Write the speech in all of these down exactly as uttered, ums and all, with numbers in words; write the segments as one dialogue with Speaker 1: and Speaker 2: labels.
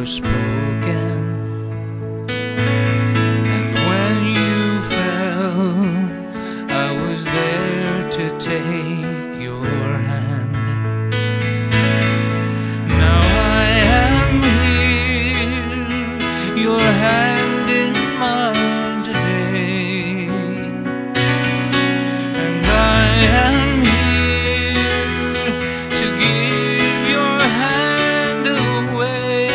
Speaker 1: spoken. And when you fell, I was there to take your hand. Now I am here, your hand in mine today, and I am here to give your hand away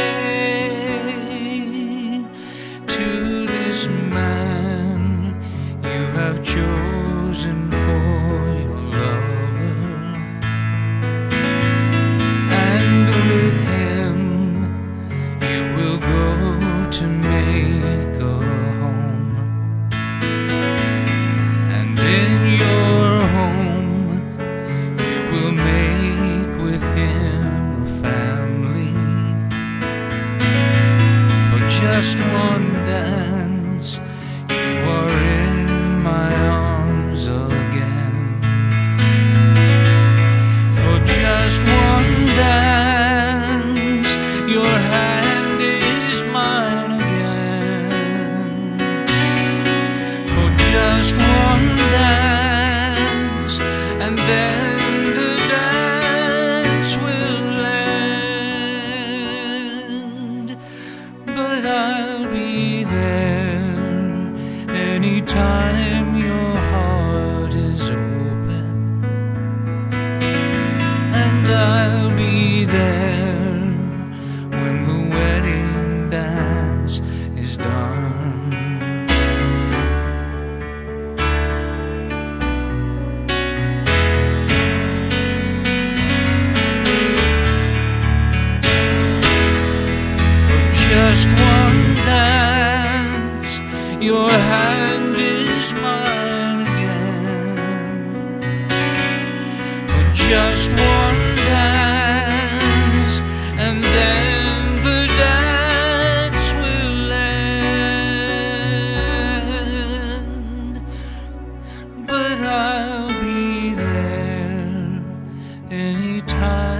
Speaker 1: to this man you have chosen for your lover, and with him you will go to make a home, and in your home you will make with him a family. For just one dance you are in my arms again. For just one dance your hand is mine again. For just one dance, and then the dance will end. But I'll be there anytime your heart is open, and I'll be there when the wedding dance is done. For just one dance, your hand is mine again. For just one dance, and then the dance will end. But I'll be there anytime